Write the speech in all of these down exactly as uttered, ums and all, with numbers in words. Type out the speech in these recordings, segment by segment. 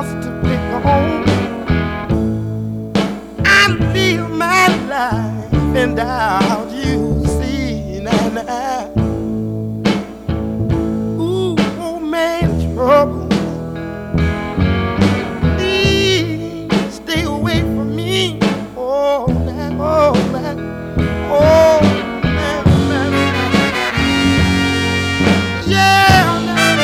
just to pick home. I live my life and doubt you see now. now. Ooh, old man trouble. Please stay away from me. Oh, man, oh, man, oh, man, man, man. Yeah, man,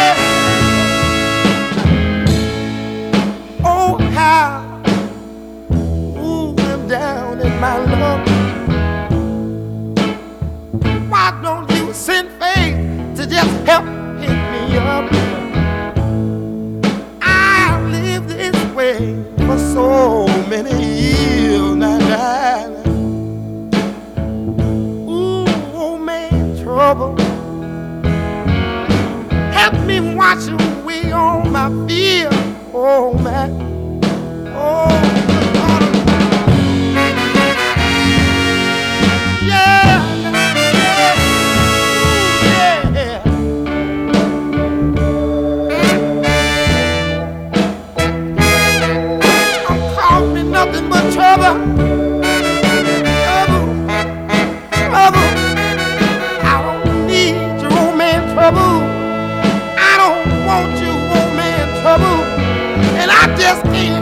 yeah. Oh, how, ooh, I'm down in my luck. Why don't you send faith to just help pick me up? I've lived this way for so many years now. Ooh, old man trouble, help me wash away all my fear. Oh man, oh Lord. Yeah, yeah, yeah. I'm caught me nothing but trouble. Trouble, trouble. I don't need you, old man trouble. I don't want you, old man trouble. And I just can't